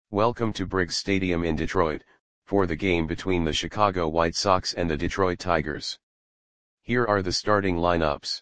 Welcome to Briggs Stadium in Detroit, for the game between the Chicago White Sox and the Detroit Tigers. Here are the starting lineups.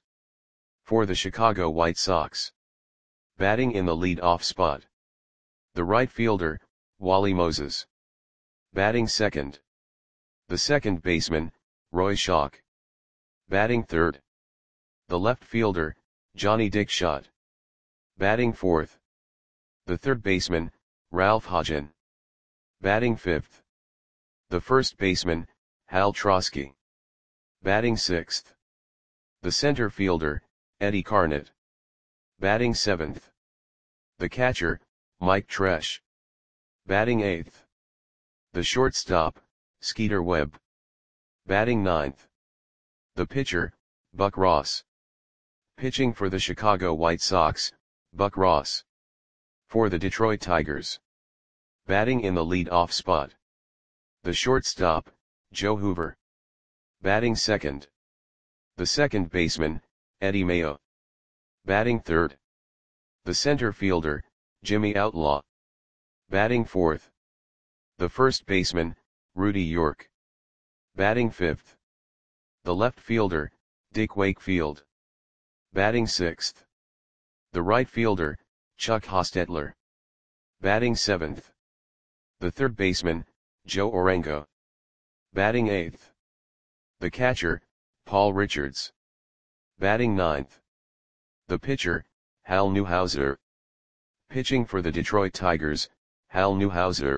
For the Chicago White Sox. Batting in the lead-off spot. The right fielder, Wally Moses. Batting second. The second baseman, Roy Schoch. Batting third. The left fielder, Johnny Dickshot. Batting fourth. The third baseman, Ralph Hodgen. Batting fifth. The first baseman, Hal Trosky. Batting sixth. The center fielder, Eddie Carnett. Batting seventh. The catcher, Mike Tresh. Batting eighth. The shortstop, Skeeter Webb. Batting ninth. The pitcher, Buck Ross. Pitching for the Chicago White Sox, Buck Ross. For the Detroit Tigers. Batting in the lead-off spot. The shortstop, Joe Hoover. Batting second. The second baseman, Eddie Mayo. Batting third. The center fielder, Jimmy Outlaw. Batting fourth. The first baseman, Rudy York. Batting fifth. The left fielder, Dick Wakefield. Batting sixth. The right fielder, Chuck Hostetler. Batting seventh. The third baseman, Joe Orengo. Batting eighth. The catcher, Paul Richards. Batting ninth. The pitcher, Hal Newhouser. Pitching for the Detroit Tigers, Hal Newhouser.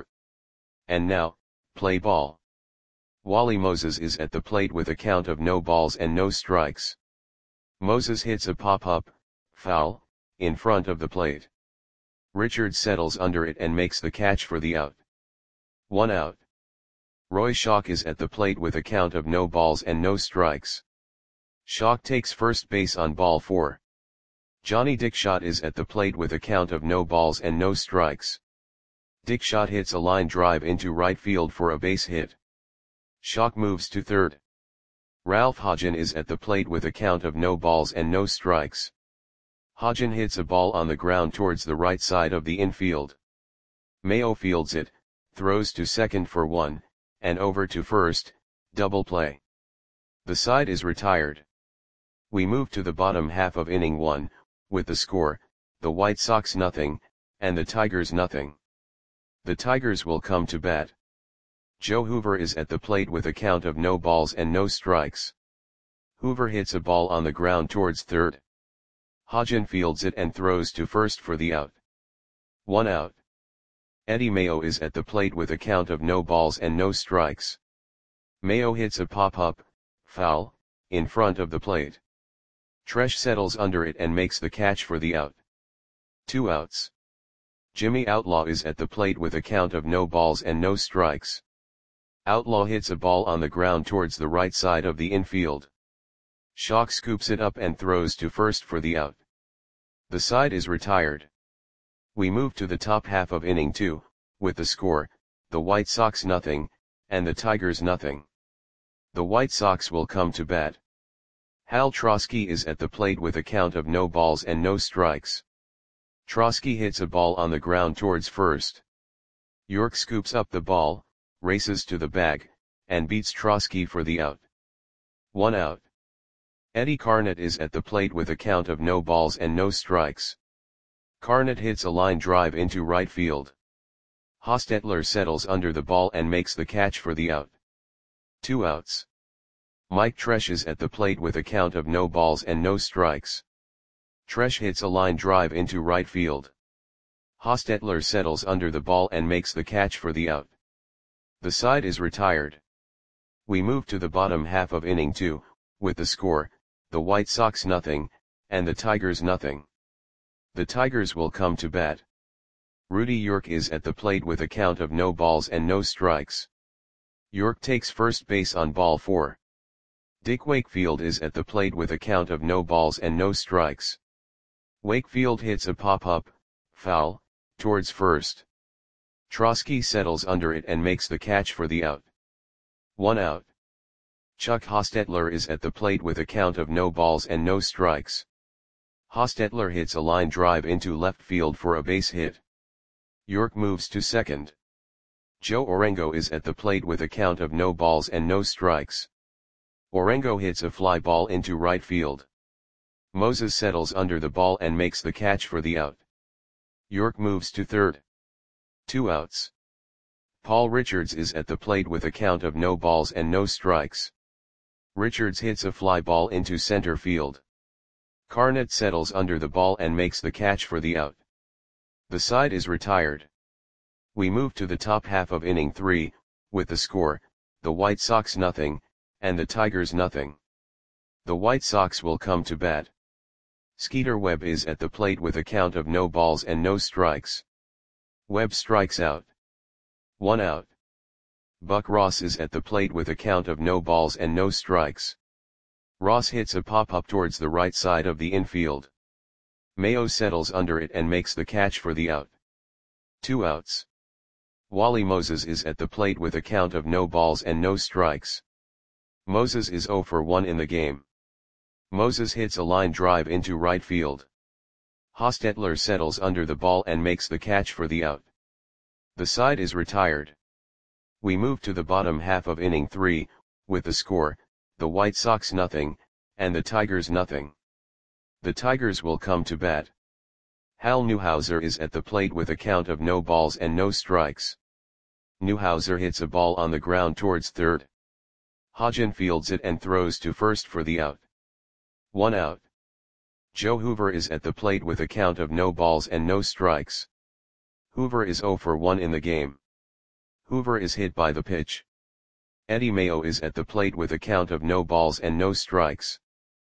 And now, play ball. Wally Moses is at the plate with a count of no balls and no strikes. Moses hits a pop-up, foul, in front of the plate. Richards settles under it and makes the catch for the out. 1 out. Roy Schoch is at the plate with a count of no balls and no strikes. Schoch takes first base on ball 4. Johnny Dickshot is at the plate with a count of no balls and no strikes. Dickshot hits a line drive into right field for a base hit. Schoch moves to third. Ralph Hodgen is at the plate with a count of no balls and no strikes. Hodgen hits a ball on the ground towards the right side of the infield. Mayo fields it, throws to second for 1, and over to first, double play. The side is retired. We move to the bottom half of inning 1, with the score, the White Sox 0, and the Tigers 0. The Tigers will come to bat. Joe Hoover is at the plate with a count of no balls and no strikes. Hoover hits a ball on the ground towards third. Hodgen fields it and throws to first for the out. 1 out. Eddie Mayo is at the plate with a count of no balls and no strikes. Mayo hits a pop-up, foul, in front of the plate. Tresh settles under it and makes the catch for the out. 2 outs. Jimmy Outlaw is at the plate with a count of no balls and no strikes. Outlaw hits a ball on the ground towards the right side of the infield. Schoch scoops it up and throws to first for the out. The side is retired. We move to the top half of inning 2, with the score, the White Sox 0, and the Tigers 0. The White Sox will come to bat. Hal Trosky is at the plate with a count of no balls and no strikes. Trosky hits a ball on the ground towards first. York scoops up the ball, races to the bag, and beats Trosky for the out. 1 out. Eddie Carnett is at the plate with a count of no balls and no strikes. Carnett hits a line drive into right field. Hostetler settles under the ball and makes the catch for the out. 2 outs. Mike Tresh is at the plate with a count of no balls and no strikes. Tresh hits a line drive into right field. Hostetler settles under the ball and makes the catch for the out. The side is retired. We move to the bottom half of inning 2, with the score, the White Sox 0, and the Tigers 0. The Tigers will come to bat. Rudy York is at the plate with a count of no balls and no strikes. York takes first base on ball 4. Dick Wakefield is at the plate with a count of no balls and no strikes. Wakefield hits a pop-up, foul, towards first. Trosky settles under it and makes the catch for the out. 1 out. Chuck Hostetler is at the plate with a count of no balls and no strikes. Hostetler hits a line drive into left field for a base hit. York moves to second. Joe Orengo is at the plate with a count of no balls and no strikes. Orengo hits a fly ball into right field. Moses settles under the ball and makes the catch for the out. York moves to third. 2 outs. Paul Richards is at the plate with a count of no balls and no strikes. Richards hits a fly ball into center field. Carnett settles under the ball and makes the catch for the out. The side is retired. We move to the top half of inning 3, with the score, the White Sox nothing, and the Tigers nothing. The White Sox will come to bat. Skeeter Webb is at the plate with a count of no balls and no strikes. Webb strikes out. 1 out. Buck Ross is at the plate with a count of no balls and no strikes. Ross hits a pop-up towards the right side of the infield. Mayo settles under it and makes the catch for the out. 2 outs. Wally Moses is at the plate with a count of no balls and no strikes. Moses is 0 for 1 in the game. Moses hits a line drive into right field. Hostetler settles under the ball and makes the catch for the out. The side is retired. We move to the bottom half of inning 3, with the score, the White Sox nothing, and the Tigers nothing. The Tigers will come to bat. Hal Newhouser is at the plate with a count of no balls and no strikes. Newhouser hits a ball on the ground towards third. Hodgen fields it and throws to first for the out. 1 out. Joe Hoover is at the plate with a count of no balls and no strikes. Hoover is 0 for 1 in the game. Hoover is hit by the pitch. Eddie Mayo is at the plate with a count of no balls and no strikes.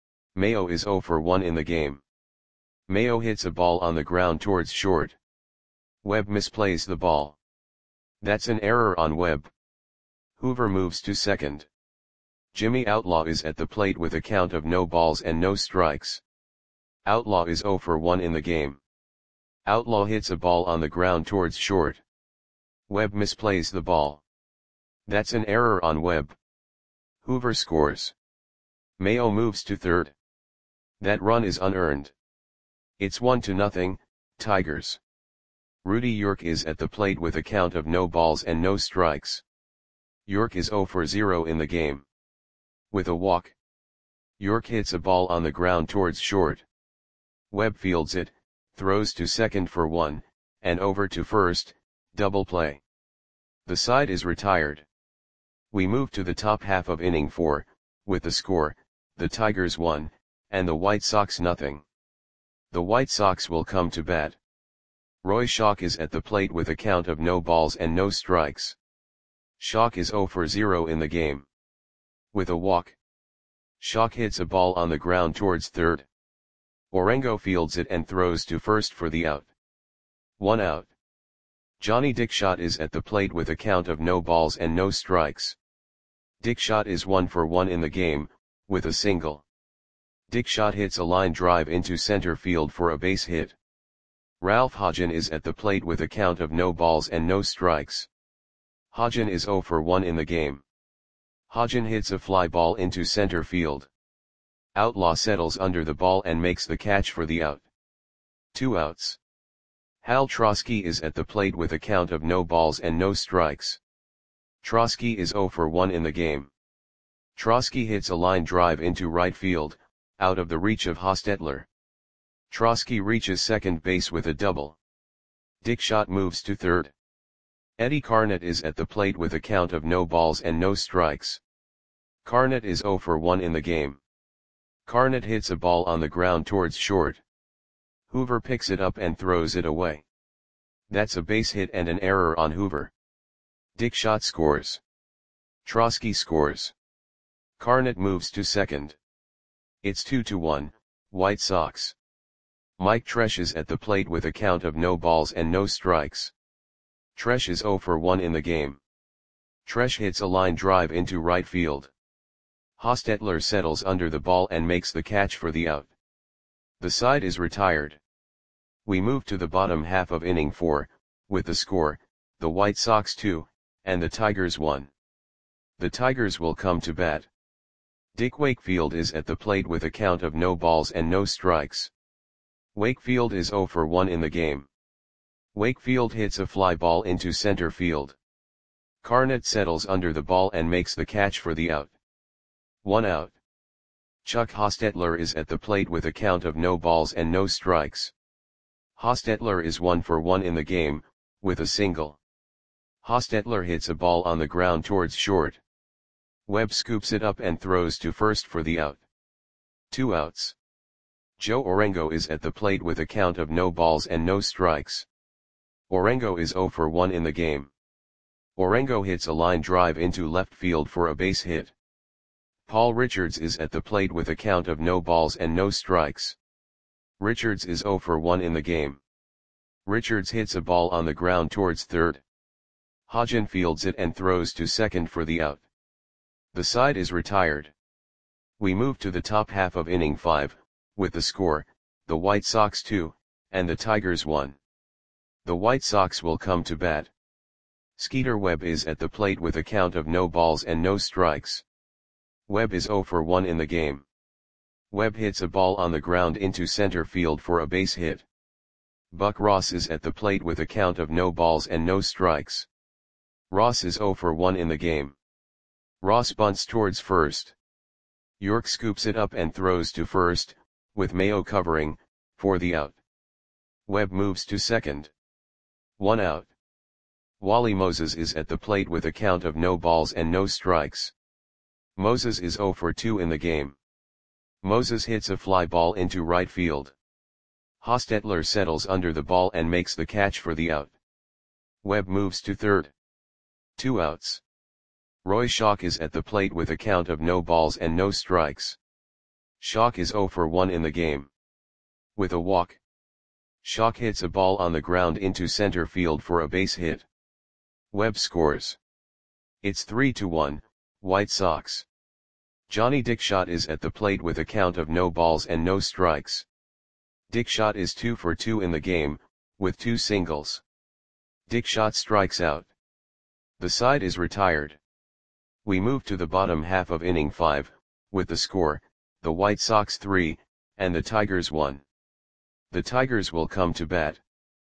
Mayo is 0 for 1 in the game. Mayo hits a ball on the ground towards short. Webb misplays the ball. That's an error on Webb. Hoover moves to second. Jimmy Outlaw is at the plate with a count of no balls and no strikes. Outlaw is 0 for 1 in the game. Outlaw hits a ball on the ground towards short. Webb misplays the ball. That's an error on Webb. Hoover scores. Mayo moves to third. That run is unearned. It's 1-0, Tigers. Rudy York is at the plate with a count of no balls and no strikes. York is 0 for 0 in the game. With a walk. York hits a ball on the ground towards short. Webb fields it, throws to second for 1, and over to first, double play. The side is retired. We move to the top half of inning 4, with the score, the Tigers 1, and the White Sox nothing. The White Sox will come to bat. Roy Schock is at the plate with a count of no balls and no strikes. Schock is 0 for 0 in the game. With a walk. Schock hits a ball on the ground towards third. Orengo fields it and throws to first for the out. 1 out. Johnny Dickshot is at the plate with a count of no balls and no strikes. Dickshot is 1 for 1 in the game, with a single. Dickshot hits a line drive into center field for a base hit. Ralph Hodgen is at the plate with a count of no balls and no strikes. Hodgen is 0 for 1 in the game. Hodgen hits a fly ball into center field. Outlaw settles under the ball and makes the catch for the out. 2 outs. Hal Trosky is at the plate with a count of no balls and no strikes. Trosky is 0 for 1 in the game. Trosky hits a line drive into right field, out of the reach of Hostetler. Trosky reaches second base with a double. Dickshot moves to third. Eddie Carnett is at the plate with a count of no balls and no strikes. Carnett is 0 for 1 in the game. Carnett hits a ball on the ground towards short. Hoover picks it up and throws it away. That's a base hit and an error on Hoover. Dickshot scores. Trosky scores. Carnett moves to second. It's 2-1, White Sox. Mike Tresh is at the plate with a count of no balls and no strikes. Tresh is 0 for 1 in the game. Tresh hits a line drive into right field. Hostetler settles under the ball and makes the catch for the out. The side is retired. We move to the bottom half of inning 4, with the score, the White Sox 2, and the Tigers 1. The Tigers will come to bat. Dick Wakefield is at the plate with a count of no balls and no strikes. Wakefield is 0 for 1 in the game. Wakefield hits a fly ball into center field. Carnett settles under the ball and makes the catch for the out. 1 out. Chuck Hostetler is at the plate with a count of no balls and no strikes. Hostetler is 1 for 1 in the game, with a single. Hostetler hits a ball on the ground towards short. Webb scoops it up and throws to first for the out. 2 outs. Joe Orengo is at the plate with a count of no balls and no strikes. Orengo is 0 for 1 in the game. Orengo hits a line drive into left field for a base hit. Paul Richards is at the plate with a count of no balls and no strikes. Richards is 0 for 1 in the game. Richards hits a ball on the ground towards third. Hodgen fields it and throws to second for the out. The side is retired. We move to the top half of inning 5, with the score, the White Sox 2, and the Tigers 1. The White Sox will come to bat. Skeeter Webb is at the plate with a count of no balls and no strikes. Webb is 0 for 1 in the game. Webb hits a ball on the ground into center field for a base hit. Buck Ross is at the plate with a count of no balls and no strikes. Ross is 0 for 1 in the game. Ross bunts towards first. York scoops it up and throws to first, with Mayo covering, for the out. Webb moves to second. 1 out. Wally Moses is at the plate with a count of no balls and no strikes. Moses is 0 for 2 in the game. Moses hits a fly ball into right field. Hostetler settles under the ball and makes the catch for the out. Webb moves to third. 2 outs. Roy Schock is at the plate with a count of no balls and no strikes. Schock is 0 for 1 in the game. With a walk. Schock hits a ball on the ground into center field for a base hit. Webb scores. It's 3-1, White Sox. Johnny Dickshot is at the plate with a count of no balls and no strikes. Dickshot is 2 for 2 in the game, with 2 singles. Dickshot strikes out. The side is retired. We move to the bottom half of inning 5, with the score, the White Sox 3, and the Tigers 1. The Tigers will come to bat.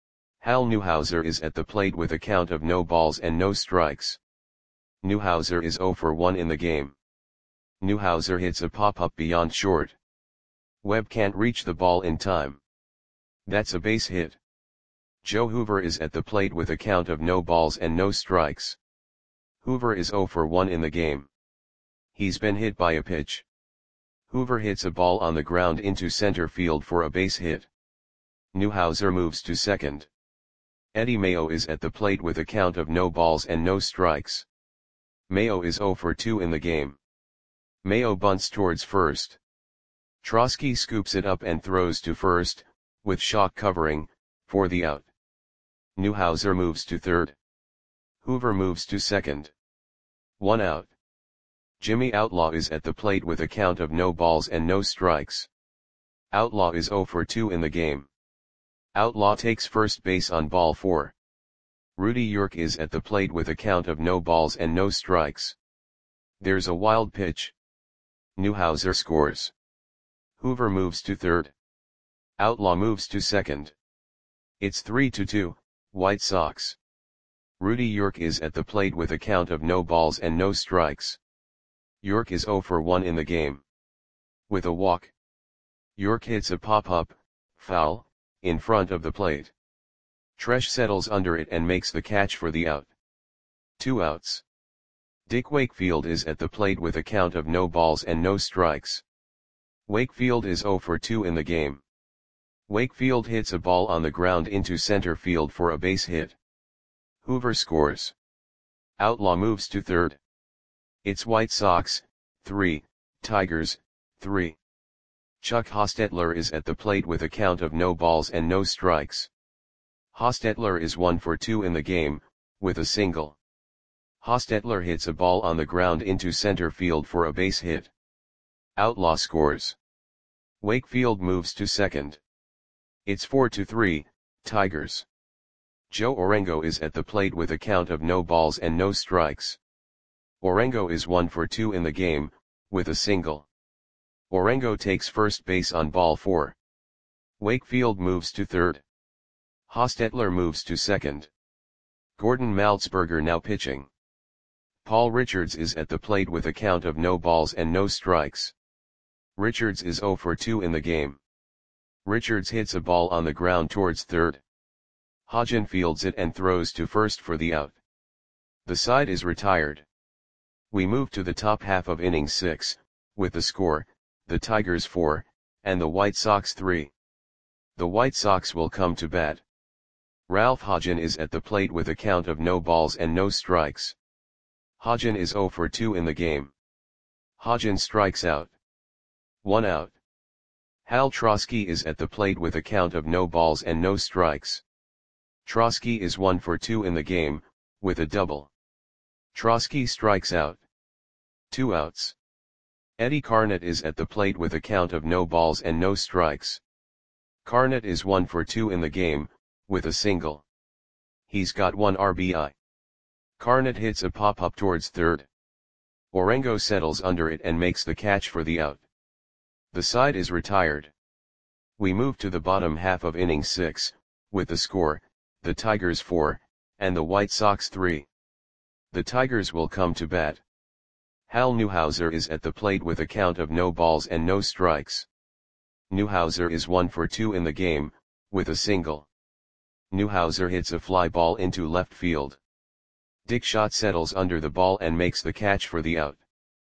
Hal Newhouser is at the plate with a count of no balls and no strikes. Newhouser is 0 for 1 in the game. Newhouser hits a pop-up beyond short. Webb can't reach the ball in time. That's a base hit. Joe Hoover is at the plate with a count of no balls and no strikes. Hoover is 0 for 1 in the game. He's been hit by a pitch. Hoover hits a ball on the ground into center field for a base hit. Newhouser moves to second. Eddie Mayo is at the plate with a count of no balls and no strikes. Mayo is 0 for 2 in the game. Mayo bunts towards first. Trosky scoops it up and throws to first, with Schock covering, for the out. Newhouser moves to third. Hoover moves to second. 1 out. Jimmy Outlaw is at the plate with a count of no balls and no strikes. Outlaw is 0 for 2 in the game. Outlaw takes first base on ball 4. Rudy York is at the plate with a count of no balls and no strikes. There's a wild pitch. Newhouser scores. Hoover moves to third. Outlaw moves to second. It's 3-2, White Sox. Rudy York is at the plate with a count of no balls and no strikes. York is 0 for 1 in the game. With a walk. York hits a pop-up, foul, in front of the plate. Tresh settles under it and makes the catch for the out. 2 outs. Dick Wakefield is at the plate with a count of no balls and no strikes. Wakefield is 0 for 2 in the game. Wakefield hits a ball on the ground into center field for a base hit. Hoover scores. Outlaw moves to third. It's White Sox, 3, Tigers, 3. Chuck Hostetler is at the plate with a count of no balls and no strikes. Hostetler is 1 for 2 in the game, with a single. Hostetler hits a ball on the ground into center field for a base hit. Outlaw scores. Wakefield moves to second. It's 4-3, Tigers. Joe Orengo is at the plate with a count of no balls and no strikes. Orengo is 1 for 2 in the game, with a single. Orengo takes first base on ball 4. Wakefield moves to third. Hostetler moves to second. Gordon Maltzberger now pitching. Paul Richards is at the plate with a count of no balls and no strikes. Richards is 0 for 2 in the game. Richards hits a ball on the ground towards third. Hodgen fields it and throws to first for the out. The side is retired. We move to the top half of inning 6, with the score, the Tigers 4, and the White Sox 3. The White Sox will come to bat. Ralph Hodgen is at the plate with a count of no balls and no strikes. Hodgen is 0 for 2 in the game. Hodgen strikes out. 1 out. Hal Trosky is at the plate with a count of no balls and no strikes. Trosky is 1 for 2 in the game, with a double. Trosky strikes out. 2 outs. Eddie Carnett is at the plate with a count of no balls and no strikes. Carnett is 1 for 2 in the game, with a single. He's got 1 RBI. Carnett hits a pop-up towards third. Orengo settles under it and makes the catch for the out. The side is retired. We move to the bottom half of inning 6, with the score, the Tigers 4, and the White Sox 3. The Tigers will come to bat. Hal Newhouser is at the plate with a count of no balls and no strikes. Newhouser is 1 for 2 in the game, with a single. Newhouser hits a fly ball into left field. Dick Schott settles under the ball and makes the catch for the out.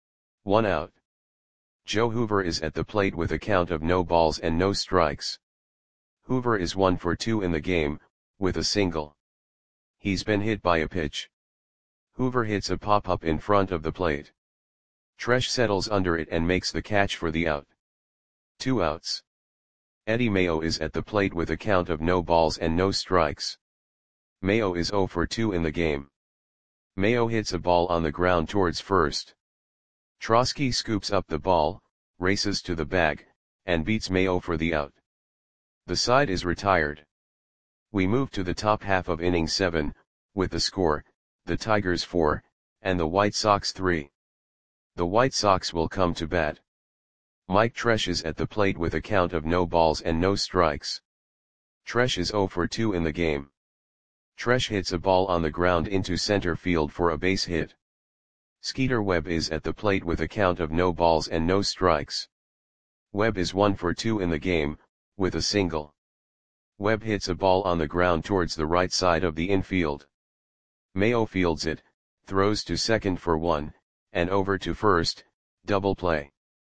1 out. Joe Hoover is at the plate with a count of no balls and no strikes. Hoover is 1 for 2 in the game, with a single. He's been hit by a pitch. Hoover hits a pop-up in front of the plate. Tresh settles under it and makes the catch for the out. 2 outs. Eddie Mayo is at the plate with a count of no balls and no strikes. Mayo is 0 for 2 in the game. Mayo hits a ball on the ground towards first. Trosky scoops up the ball, races to the bag, and beats Mayo for the out. The side is retired. We move to the top half of inning 7, with the score, the Tigers 4, and the White Sox 3. The White Sox will come to bat. Mike Tresh is at the plate with a count of no balls and no strikes. Tresh is 0 for 2 in the game. Tresh hits a ball on the ground into center field for a base hit. Skeeter Webb is at the plate with a count of no balls and no strikes. Webb is 1 for 2 in the game, with a single. Webb hits a ball on the ground towards the right side of the infield. Mayo fields it, throws to second for 1, and over to first, double play.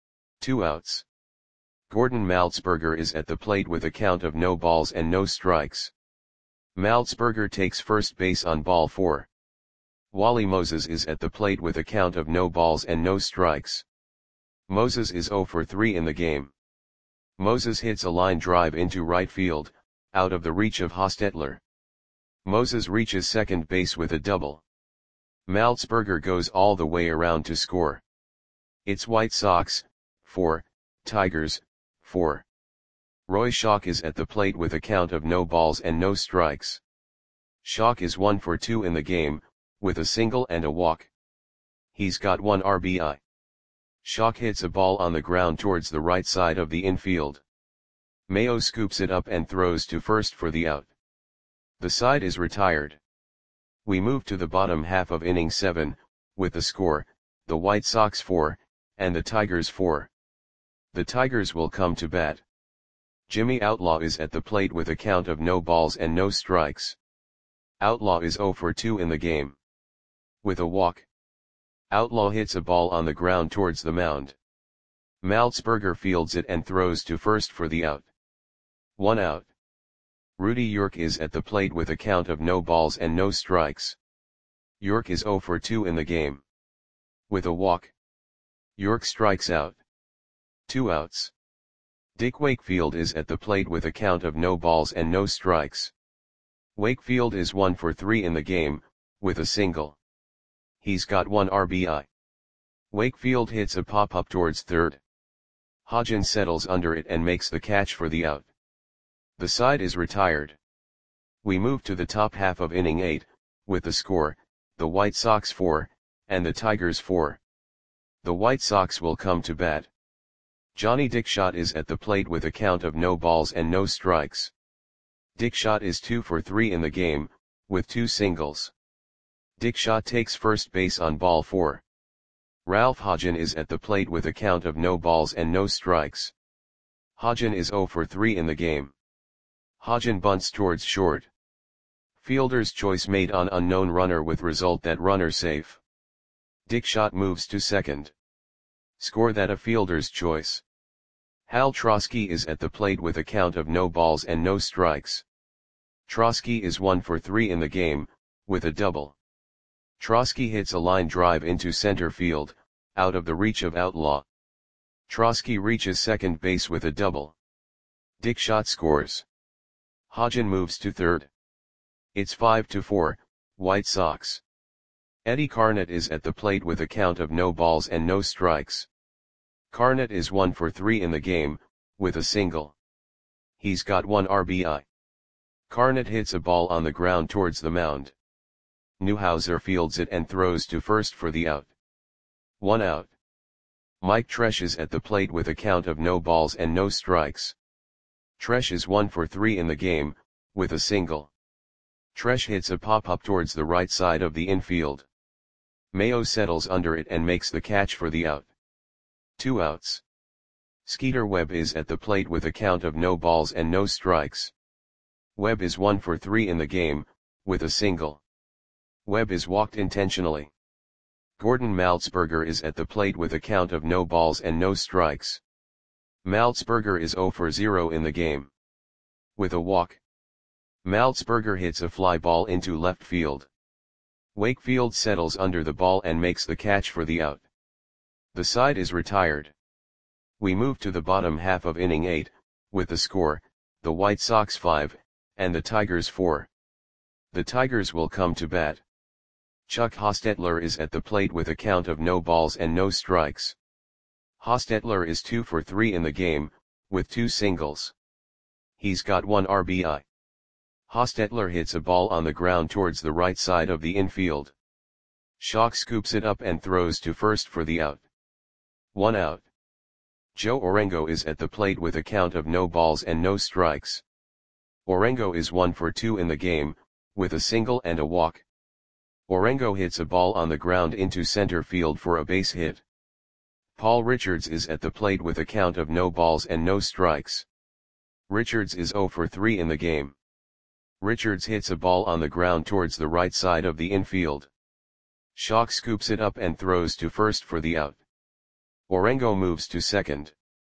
2 outs. Gordon Maltzberger is at the plate with a count of no balls and no strikes. Maltzberger takes first base on ball 4. Wally Moses is at the plate with a count of no balls and no strikes. Moses is 0 for 3 in the game. Moses hits a line drive into right field, out of the reach of Hostetler. Moses reaches second base with a double. Maltzberger goes all the way around to score. It's White Sox 4, Tigers 4. Roy Schock is at the plate with a count of no balls and no strikes. Schock is 1 for 2 in the game, with a single and a walk. He's got 1 RBI. Schock hits a ball on the ground towards the right side of the infield. Mayo scoops it up and throws to first for the out. The side is retired. We move to the bottom half of inning 7, with the score, the White Sox 4, and the Tigers 4. The Tigers will come to bat. Jimmy Outlaw is at the plate with a count of no balls and no strikes. Outlaw is 0 for 2 in the game. With a walk. Outlaw hits a ball on the ground towards the mound. Maltzberger fields it and throws to first for the out. 1 out. Rudy York is at the plate with a count of no balls and no strikes. York is 0 for 2 in the game. With a walk. York strikes out. 2 outs. Dick Wakefield is at the plate with a count of no balls and no strikes. Wakefield is 1 for 3 in the game, with a single. He's got 1 RBI. Wakefield hits a pop-up towards third. Hodgen settles under it and makes the catch for the out. The side is retired. We move to the top half of inning 8, with the score, the White Sox 4, and the Tigers 4. The White Sox will come to bat. Johnny Dick Schott is at the plate with a count of no balls and no strikes. Dickshot is 2 for 3 in the game, with 2 singles. Dickshot takes first base on ball 4. Ralph Hodgen is at the plate with a count of no balls and no strikes. Hodgen is 0 for 3 in the game. Hodgen bunts towards short. Fielder's choice made on unknown runner with result that runner safe. Dickshot moves to second. Score that a fielder's choice. Hal Trosky is at the plate with a count of no balls and no strikes. Trosky is 1 for 3 in the game, with a double. Trosky hits a line drive into center field, out of the reach of Outlaw. Trosky reaches second base with a double. Dickshot scores. Hodgen moves to third. It's 5-4, White Sox. Eddie Carnett is at the plate with a count of no balls and no strikes. Carnett is 1 for 3 in the game, with a single. He's got 1 RBI. Carnett hits a ball on the ground towards the mound. Newhouser fields it and throws to first for the out. 1 out. Mike Tresh is at the plate with a count of no balls and no strikes. Tresh is 1 for 3 in the game, with a single. Tresh hits a pop-up towards the right side of the infield. Mayo settles under it and makes the catch for the out. 2 outs. Skeeter Webb is at the plate with a count of no balls and no strikes. Webb is 1 for 3 in the game, with a single. Webb is walked intentionally. Gordon Maltzberger is at the plate with a count of no balls and no strikes. Maltzberger is 0 for 0 in the game. With a walk. Maltzberger hits a fly ball into left field. Wakefield settles under the ball and makes the catch for the out. The side is retired. We move to the bottom half of inning 8, with the score, the White Sox 5, and the Tigers 4. The Tigers will come to bat. Chuck Hostetler is at the plate with a count of no balls and no strikes. Hostetler is 2 for 3 in the game, with 2 singles. He's got 1 RBI. Hostetler hits a ball on the ground towards the right side of the infield. Schock scoops it up and throws to first for the out. 1 out. Joe Orengo is at the plate with a count of no balls and no strikes. Orengo is 1 for 2 in the game, with a single and a walk. Orengo hits a ball on the ground into center field for a base hit. Paul Richards is at the plate with a count of no balls and no strikes. Richards is 0 for 3 in the game. Richards hits a ball on the ground towards the right side of the infield. Schock scoops it up and throws to first for the out. Orengo moves to second.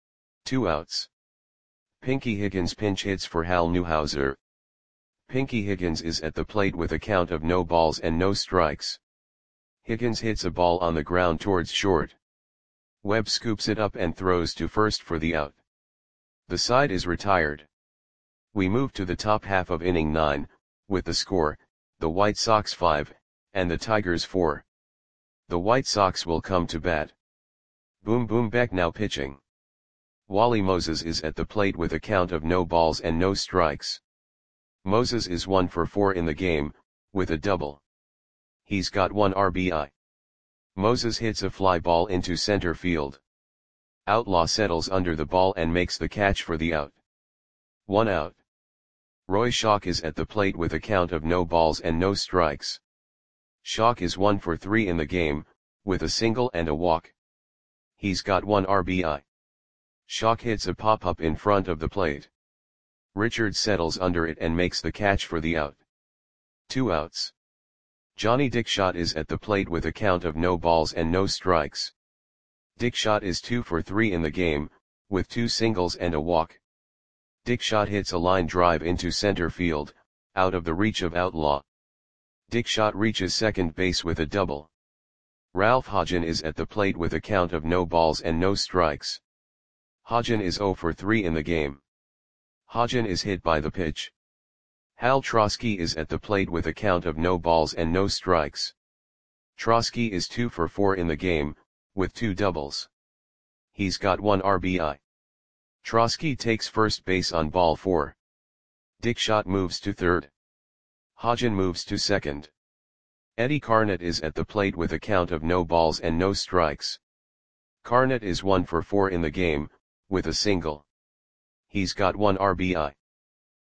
2 outs. Pinky Higgins pinch hits for Hal Newhouser. Pinky Higgins is at the plate with a count of no balls and no strikes. Higgins hits a ball on the ground towards short. Webb scoops it up and throws to first for the out. The side is retired. We move to the top half of inning 9, with the score, the White Sox 5, and the Tigers 4. The White Sox will come to bat. Boom Boom Beck now pitching. Wally Moses is at the plate with a count of no balls and no strikes. Moses is 1 for 4 in the game, with a double. He's got 1 RBI. Moses hits a fly ball into center field. Outlaw settles under the ball and makes the catch for the out. 1 out. Roy Schock is at the plate with a count of no balls and no strikes. Schock is 1 for 3 in the game, with a single and a walk. He's got 1 RBI. Schock hits a pop-up in front of the plate. Richards settles under it and makes the catch for the out. 2 outs. Johnny Dickshot is at the plate with a count of no balls and no strikes. Dickshot is 2 for 3 in the game, with 2 singles and a walk. Dickshot hits a line drive into center field, out of the reach of Outlaw. Dickshot reaches second base with a double. Ralph Hodgen is at the plate with a count of no balls and no strikes. Hodgen is 0 for 3 in the game. Hodgen is hit by the pitch. Hal Trosky is at the plate with a count of no balls and no strikes. Trosky is 2 for 4 in the game, with 2 doubles. He's got 1 RBI. Trosky takes first base on ball 4. Dickshot moves to third. Hodgen moves to second. Eddie Carnett is at the plate with a count of no balls and no strikes. Carnett is 1 for 4 in the game, with a single. He's got 1 RBI.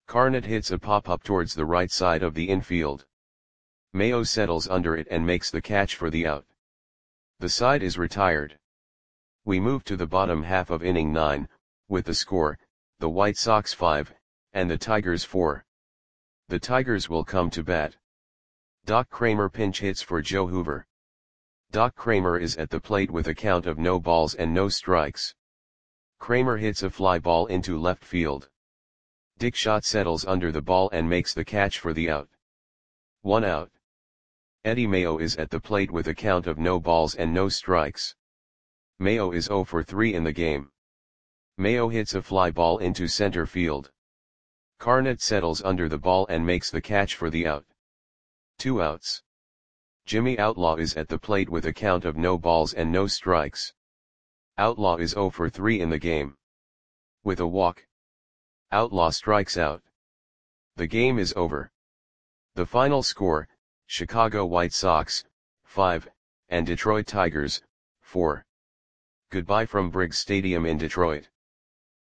Carnett hits a pop-up towards the right side of the infield. Mayo settles under it and makes the catch for the out. The side is retired. We move to the bottom half of inning 9, with the score, the White Sox 5, and the Tigers 4. The Tigers will come to bat. Doc Kramer pinch hits for Joe Hoover. Doc Kramer is at the plate with a count of no balls and no strikes. Kramer hits a fly ball into left field. Dick Schott settles under the ball and makes the catch for the out. 1 out. Eddie Mayo is at the plate with a count of no balls and no strikes. Mayo is 0 for 3 in the game. Mayo hits a fly ball into center field. Carnett settles under the ball and makes the catch for the out. 2 outs. Jimmy Outlaw is at the plate with a count of no balls and no strikes. Outlaw is 0 for 3 in the game. With a walk, Outlaw strikes out. The game is over. The final score, Chicago White Sox, 5, and Detroit Tigers, 4. Goodbye from Briggs Stadium in Detroit.